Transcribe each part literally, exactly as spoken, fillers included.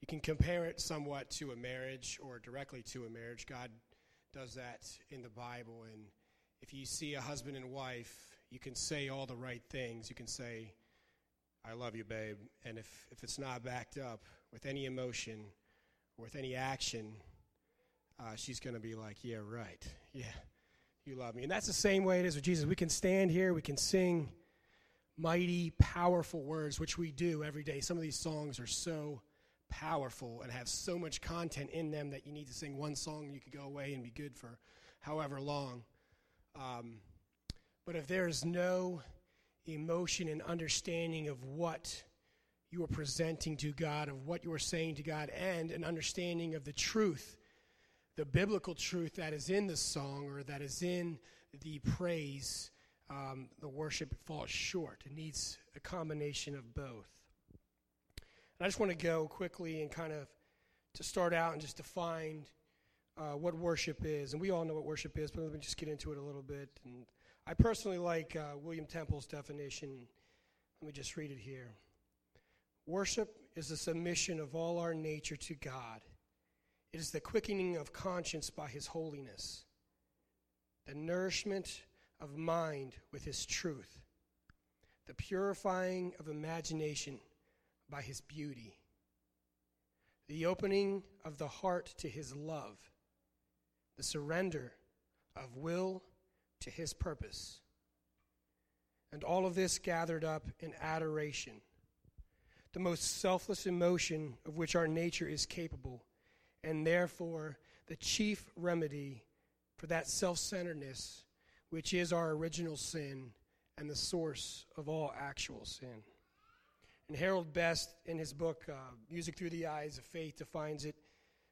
You can compare it somewhat to a marriage or directly to a marriage. God does that in the Bible. And if you see a husband and wife, you can say all the right things. You can say, I love you, babe. And if, if it's not backed up with any emotion or with any action, uh, she's going to be like, yeah, right. Yeah, you love me. And that's the same way it is with Jesus. We can stand here, we can sing mighty, powerful words, which we do every day. Some of these songs are so powerful and have so much content in them that you need to sing one song and you could go away and be good for however long. Um, but if there is no emotion and understanding of what you are presenting to God, of what you are saying to God, and an understanding of the truth, the biblical truth that is in the song or that is in the praise, um, the worship falls short. It needs a combination of both. And I just want to go quickly and kind of to start out and just define uh, what worship is. And we all know what worship is, but let me just get into it a little bit. And I personally like uh, William Temple's definition. Let me just read it here. Worship is the submission of all our nature to God. It is the quickening of conscience by his holiness, the nourishment of mind with his truth, the purifying of imagination by his beauty, the opening of the heart to his love, the surrender of will to his purpose, and all of this gathered up in adoration, the most selfless emotion of which our nature is capable, and therefore the chief remedy for that self-centeredness which is our original sin and the source of all actual sin. And Harold Best, in his book, uh, Music Through the Eyes of Faith, defines it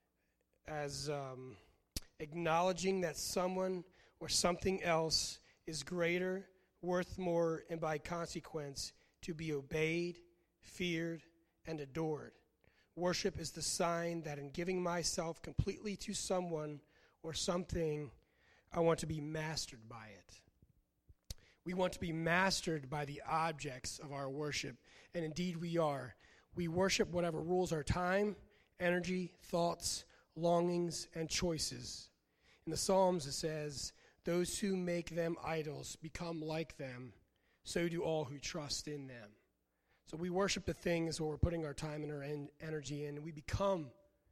as um, acknowledging that someone or something else is greater, worth more, and by consequence to be obeyed, feared, and adored. Worship is the sign that in giving myself completely to someone or something, I want to be mastered by it. We want to be mastered by the objects of our worship, and indeed we are. We worship whatever rules our time, energy, thoughts, longings, and choices. In the Psalms it says, those who make them idols become like them, so do all who trust in them. So we worship the things where we're putting our time and our en- energy in, and we become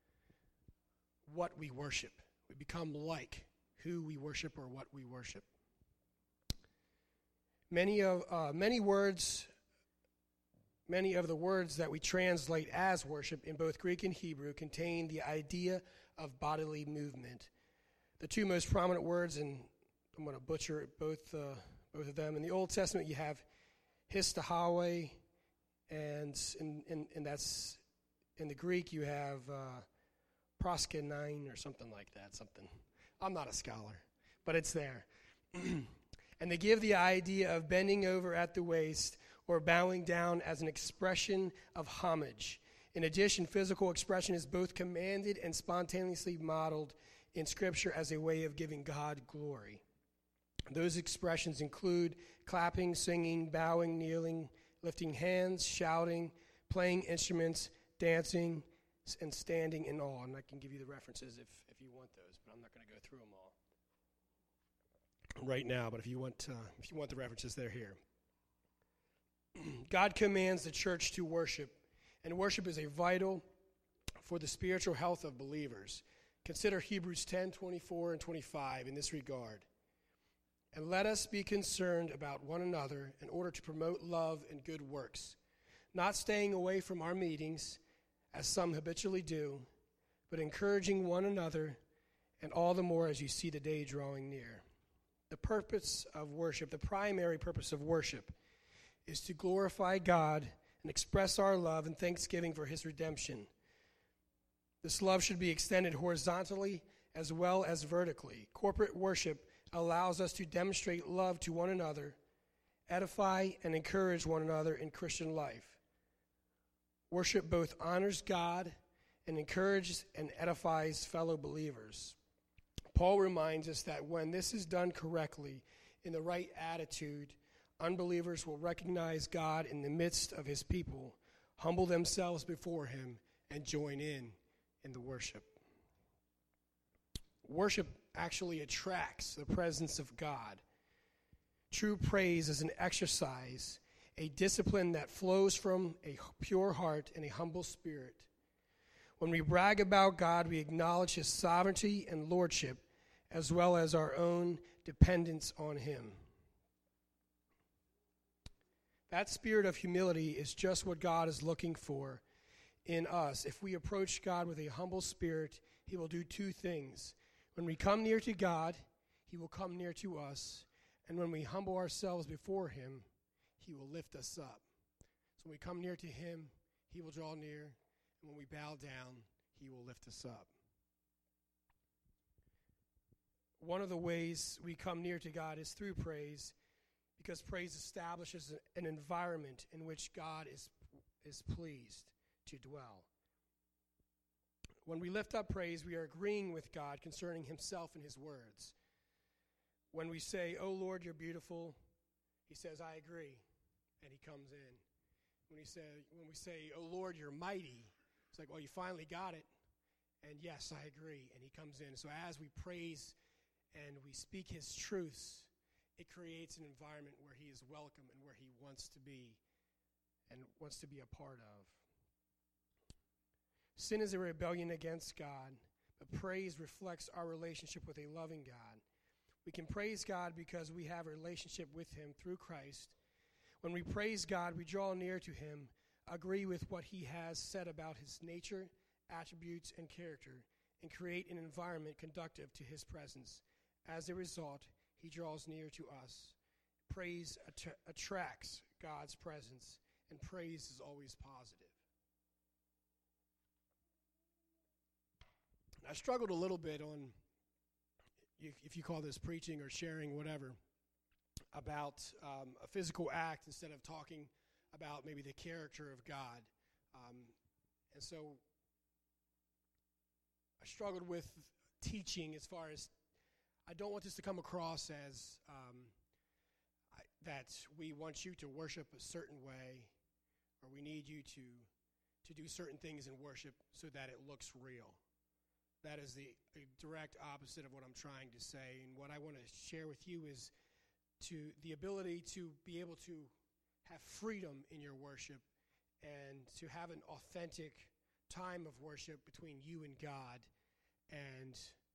what we worship. We become like who we worship or what we worship. Many of uh, many words, many of the words that we translate as worship in both Greek and Hebrew contain the idea of bodily movement. The two most prominent words, and I'm going to butcher both uh, both of them. In the Old Testament, you have histahwe, and in, in, and that's in the Greek you have uh, proskenine or something like that. Something. I'm not a scholar, but it's there. And they give the idea of bending over at the waist or bowing down as an expression of homage. In addition, physical expression is both commanded and spontaneously modeled in Scripture as a way of giving God glory. Those expressions include clapping, singing, bowing, kneeling, lifting hands, shouting, playing instruments, dancing, and standing in awe. And I can give you the references if, if you want those, but I'm not going to go through them all right now, but if you want uh, if you want the references, they're here. God commands the church to worship, and worship is a vital for the spiritual health of believers. Consider Hebrews ten, twenty-four and twenty-five in this regard. And let us be concerned about one another in order to promote love and good works, not staying away from our meetings, as some habitually do, but encouraging one another, and all the more as you see the day drawing near. The purpose of worship, the primary purpose of worship, is to glorify God and express our love and thanksgiving for his redemption. This love should be extended horizontally as well as vertically. Corporate worship allows us to demonstrate love to one another, edify and encourage one another in Christian life. Worship both honors God and encourages and edifies fellow believers. Paul reminds us that when this is done correctly, in the right attitude, unbelievers will recognize God in the midst of his people, humble themselves before him, and join in in the worship. Worship actually attracts the presence of God. True praise is an exercise, a discipline that flows from a pure heart and a humble spirit. When we brag about God, we acknowledge his sovereignty and lordship, as well as our own dependence on him. That spirit of humility is just what God is looking for in us. If we approach God with a humble spirit, he will do two things. When we come near to God, he will come near to us. And when we humble ourselves before him, he will lift us up. So when we come near to him, he will draw near. And when we bow down, he will lift us up. One of the ways we come near to God is through praise, because praise establishes an environment in which God is, is pleased to dwell. When we lift up praise, we are agreeing with God concerning himself and his words. When we say, "Oh Lord, you're beautiful," he says, "I agree," and he comes in. When, he say, when we say, "Oh Lord, you're mighty," it's like, "Well, you finally got it," and yes, I agree, and he comes in. So as we praise and we speak his truths, it creates an environment where he is welcome and where he wants to be and wants to be a part of. Sin is a rebellion against God, but praise reflects our relationship with a loving God. We can praise God because we have a relationship with him through Christ. When we praise God, we draw near to him, agree with what he has said about his nature, attributes, and character, and create an environment conducive to his presence. As a result, he draws near to us. Praise att- attracts God's presence, and praise is always positive. I struggled a little bit on, if you call this preaching or sharing, whatever, about um, a physical act instead of talking about maybe the character of God. Um, and so I struggled with teaching as far as, I don't want this to come across as um, I, that we want you to worship a certain way, or we need you to, to do certain things in worship so that it looks real. That is the direct opposite of what I'm trying to say. And what I want to share with you is to the ability to be able to have freedom in your worship and to have an authentic time of worship between you and God. And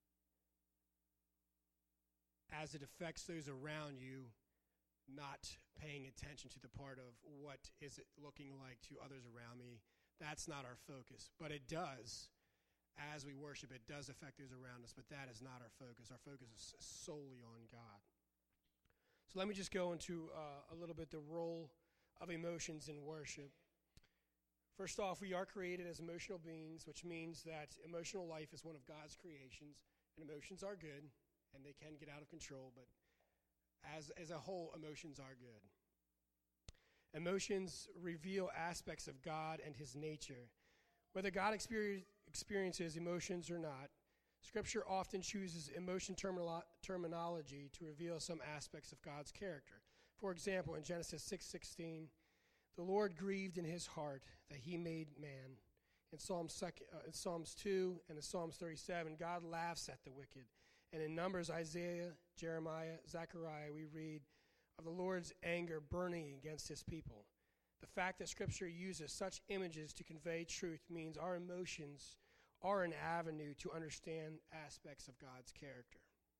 as it affects those around you, not paying attention to the part of what is it looking like to others around me. That's not our focus, but it does. As we worship, it does affect those around us, but that is not our focus. Our focus is solely on God. So let me just go into uh, a little bit the role of emotions in worship. First off, we are created as emotional beings, which means that emotional life is one of God's creations, and emotions are good, and they can get out of control, but as, as a whole, emotions are good. Emotions reveal aspects of God and his nature. Whether God experiences experiences emotions or not, Scripture often chooses emotion termino- terminology to reveal some aspects of God's character. For example, in Genesis six sixteen, the Lord grieved in his heart that he made man. In Psalms, uh, in Psalms two and in Psalms thirty-seven, God laughs at the wicked. And in Numbers, Isaiah, Jeremiah, Zechariah, we read of the Lord's anger burning against his people. The fact that Scripture uses such images to convey truth means our emotions are an avenue to understand aspects of God's character.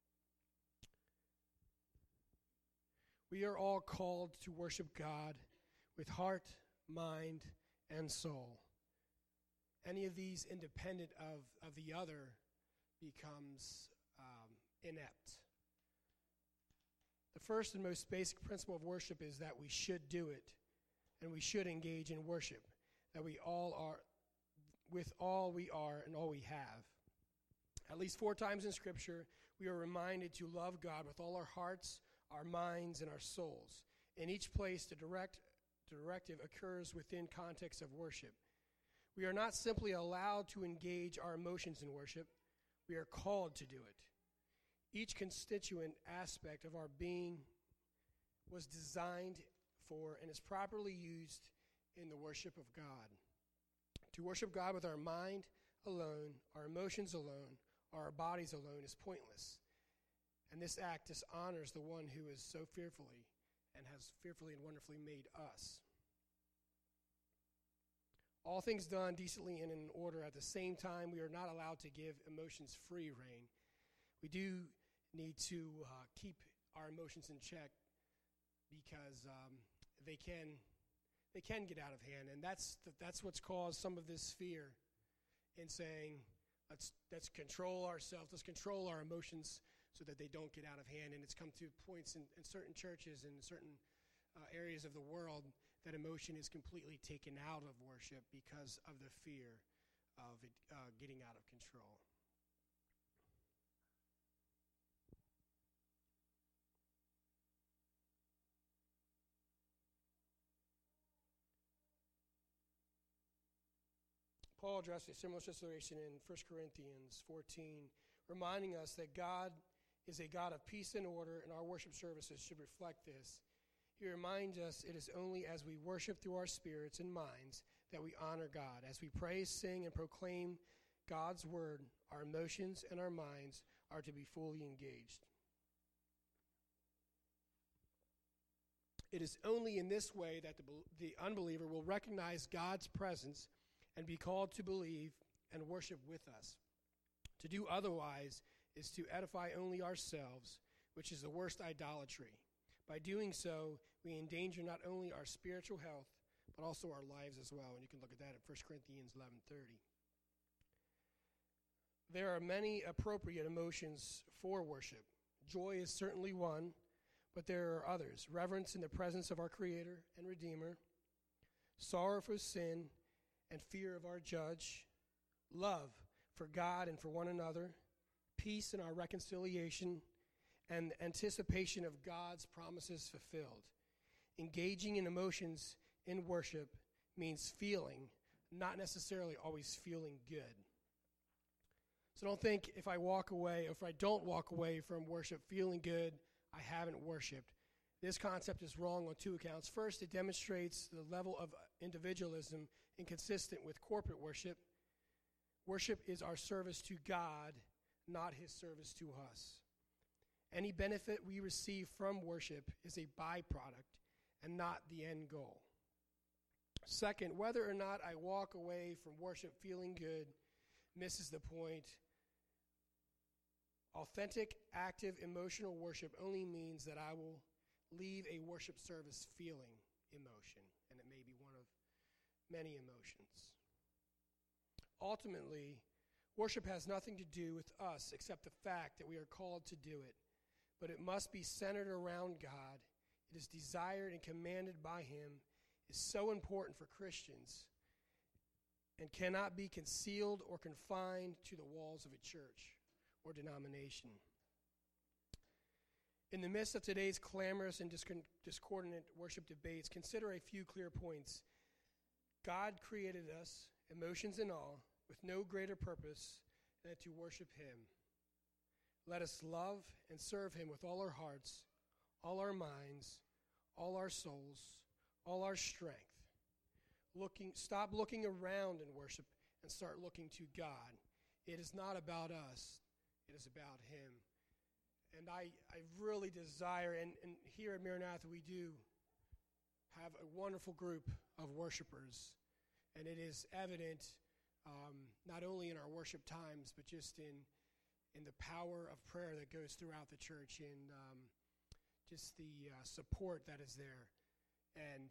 We are all called to worship God with heart, mind, and soul. Any of these independent of, of the other becomes um, inept. The first and most basic principle of worship is that we should do it. And we should engage in worship, that we all are, with all we are and all we have. At least four times in Scripture, we are reminded to love God with all our hearts, our minds, and our souls. In each place, the direct directive occurs within context of worship. We are not simply allowed to engage our emotions in worship, we are called to do it. Each constituent aspect of our being was designed for and is properly used in the worship of God. To worship God with our mind alone, our emotions alone, or our bodies alone is pointless. And this act dishonors the one who is so fearfully and has fearfully and wonderfully made us. All things done decently and in order at the same time, we are not allowed to give emotions free rein. We do need to uh, keep our emotions in check because um, they can they can get out of hand, and that's the, that's what's caused some of this fear in saying let's let's control ourselves, let's control our emotions so that they don't get out of hand. And it's come to points in, in certain churches and certain uh, areas of the world that emotion is completely taken out of worship because of the fear of it uh, getting out of control. Paul addressed a similar situation in First Corinthians fourteen, reminding us that God is a God of peace and order, and our worship services should reflect this. He reminds us it is only as we worship through our spirits and minds that we honor God. As we praise, sing, and proclaim God's word, our emotions and our minds are to be fully engaged. It is only in this way that the, the unbeliever will recognize God's presence and be called to believe and worship with us. To do otherwise is to edify only ourselves, which is the worst idolatry. By doing so, we endanger not only our spiritual health, but also our lives as well. And you can look at that in First Corinthians eleven thirty. There are many appropriate emotions for worship. Joy is certainly one, but there are others. Reverence in the presence of our Creator and Redeemer, sorrow for sin, and fear of our judge, love for God and for one another, peace in our reconciliation, and anticipation of God's promises fulfilled. Engaging in emotions in worship means feeling, not necessarily always feeling good. So don't think if I walk away, or if I don't walk away from worship feeling good, I haven't worshiped. This concept is wrong on two accounts. First, it demonstrates the level of individualism inconsistent with corporate worship. Worship is our service to God, not his service to us. Any benefit we receive from worship is a byproduct and not the end goal. Second, whether or not I walk away from worship feeling good misses the point. Authentic, active, emotional worship only means that I will leave a worship service feeling emotion, and it may be one of many emotions. Ultimately, worship has nothing to do with us except the fact that we are called to do it, but it must be centered around God. It is desired and commanded by him, is so important for Christians, and cannot be concealed or confined to the walls of a church or denomination. In the midst of today's clamorous and discordant worship debates, consider a few clear points. God created us, emotions and all, with no greater purpose than to worship him. Let us love and serve him with all our hearts, all our minds, all our souls, all our strength. Looking, stop looking around in worship and start looking to God. It is not about us. It is about him. And I, I really desire, and, and here at Maranatha we do have a wonderful group of worshipers. And it is evident um, not only in our worship times, but just in in the power of prayer that goes throughout the church, and um, just the uh, support that is there. And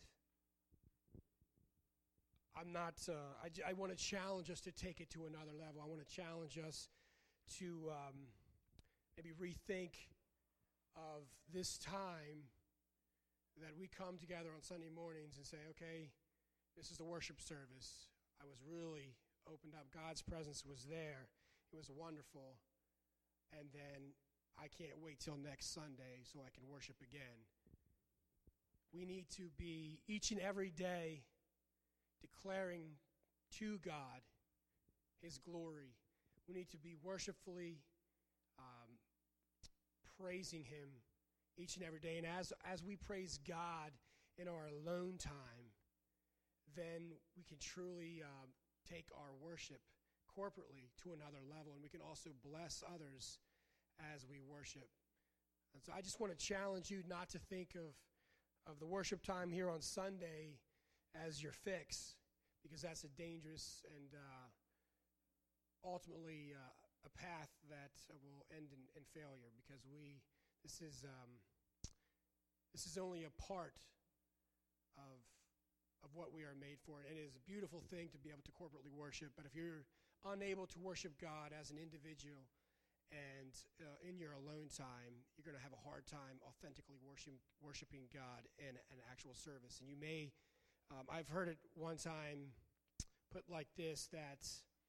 I'm not, uh, I, j- I want to challenge us to take it to another level. I want to challenge us to um, maybe rethink of this time that we come together on Sunday mornings and say, okay, this is the worship service. I was really opened up. God's presence was there. It was wonderful. And then I can't wait till next Sunday so I can worship again. We need to be each and every day declaring to God his glory. We need to be worshipfully um, praising him each and every day. And as, as we praise God in our alone time, then we can truly uh, take our worship corporately to another level, and we can also bless others as we worship. And so I just want to challenge you not to think of, of the worship time here on Sunday as your fix, because that's a dangerous and uh, ultimately uh, a path that will end in, in failure, because we this is um, this is only a part of of what we are made for. And it is a beautiful thing to be able to corporately worship, but if you're unable to worship God as an individual and uh, in your alone time, you're going to have a hard time authentically worship, worshiping God in an actual service. And you may, um, I've heard it one time put like this, that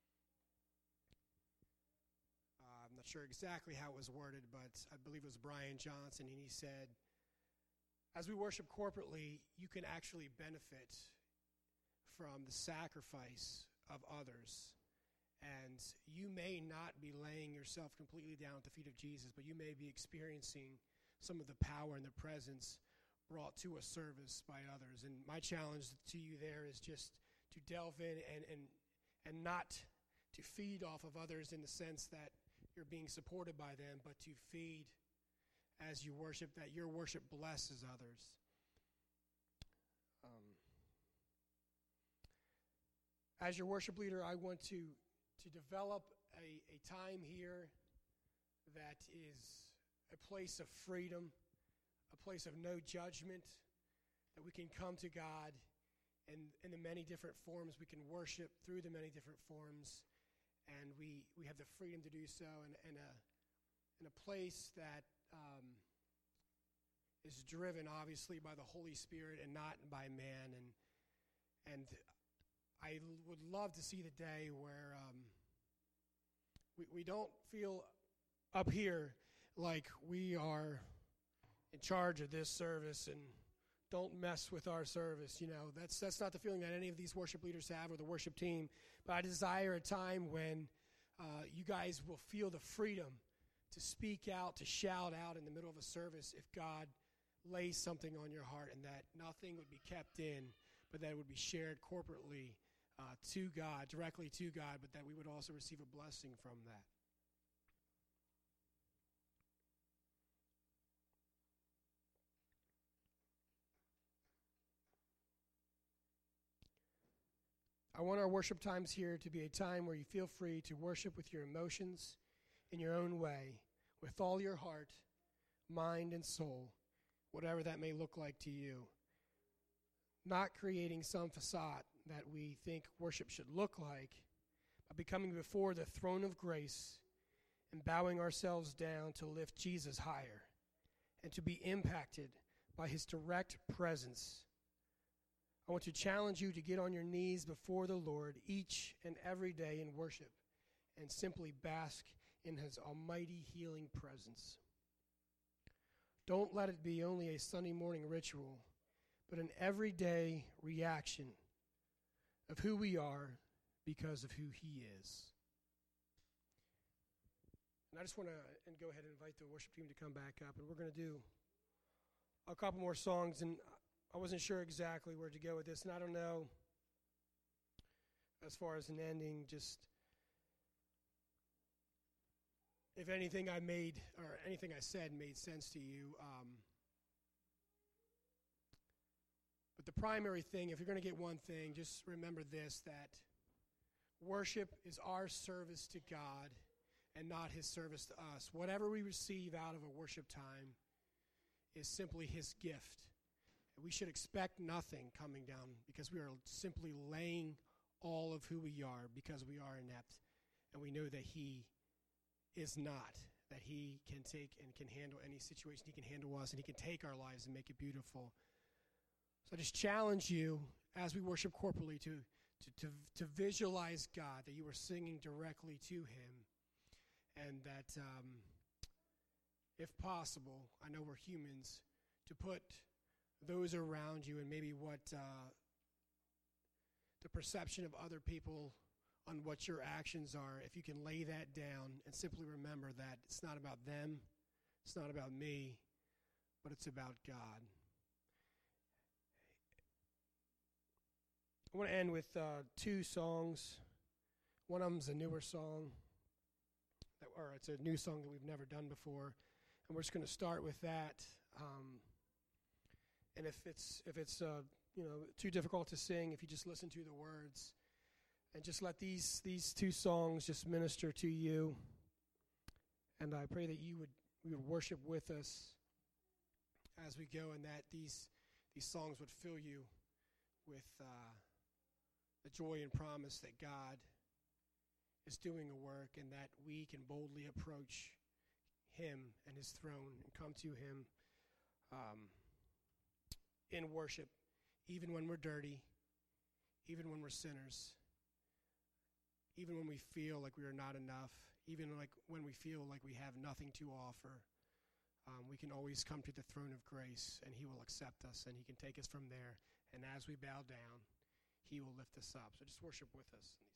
uh, I'm not sure exactly how it was worded, but I believe it was Brian Johnson, and he said, as we worship corporately, you can actually benefit from the sacrifice of others. And you may not be laying yourself completely down at the feet of Jesus, but you may be experiencing some of the power and the presence brought to a service by others. And my challenge to you there is just to delve in and and, and not to feed off of others in the sense that you're being supported by them, but to feed as you worship, that your worship blesses others. Um, as your worship leader, I want to, to develop a, a time here that is a place of freedom, a place of no judgment, that we can come to God in, in the many different forms. We can worship through the many different forms, and we, we have the freedom to do so in, in, a, in a place that Um, is driven obviously by the Holy Spirit and not by man. And and I l- would love to see the day where um, we, we don't feel up here like we are in charge of this service and don't mess with our service. You know, that's that's not the feeling that any of these worship leaders have or the worship team. But I desire a time when uh, you guys will feel the freedom to speak out, to shout out in the middle of a service if God lays something on your heart, and that nothing would be kept in, but that it would be shared corporately uh, to God, directly to God, but that we would also receive a blessing from that. I want our worship times here to be a time where you feel free to worship with your emotions in your own way, with all your heart, mind, and soul, whatever that may look like to you. Not creating some facade that we think worship should look like, but becoming before the throne of grace and bowing ourselves down to lift Jesus higher and to be impacted by his direct presence. I want to challenge you to get on your knees before the Lord each and every day in worship and simply bask in his almighty healing presence. Don't let it be only a Sunday morning ritual, but an everyday reaction of who we are because of who he is. And I just want to and go ahead and invite the worship team to come back up, and we're going to do a couple more songs, and I wasn't sure exactly where to go with this, and I don't know as far as an ending, just if anything I made, or anything I said made sense to you. Um, but the primary thing, if you're going to get one thing, just remember this, that worship is our service to God and not his service to us. Whatever we receive out of a worship time is simply his gift. We should expect nothing coming down because we are simply laying all of who we are because we are inept, and we know that he is not, that he can take and can handle any situation. He can handle us, and he can take our lives and make it beautiful. So I just challenge you as we worship corporately to, to, to, to visualize God, that you are singing directly to him, and that um, if possible, I know we're humans, to put those around you and maybe what uh, the perception of other people on what your actions are, if you can lay that down and simply remember that it's not about them, it's not about me, but it's about God. I want to end with uh, two songs. One of them's a newer song, that, or it's a new song that we've never done before, and we're just going to start with that. Um, and if it's if it's uh, you know too difficult to sing, if you just listen to the words, and just let these these two songs just minister to you. And I pray that you would we would worship with us as we go, and that these these songs would fill you with uh, the joy and promise that God is doing a work, and that we can boldly approach Him and His throne and come to Him um, in worship, even when we're dirty, even when we're sinners, even when we feel like we are not enough, even like when we feel like we have nothing to offer. Um, we can always come to the throne of grace, and He will accept us, and He can take us from there. And as we bow down, He will lift us up. So just worship with us.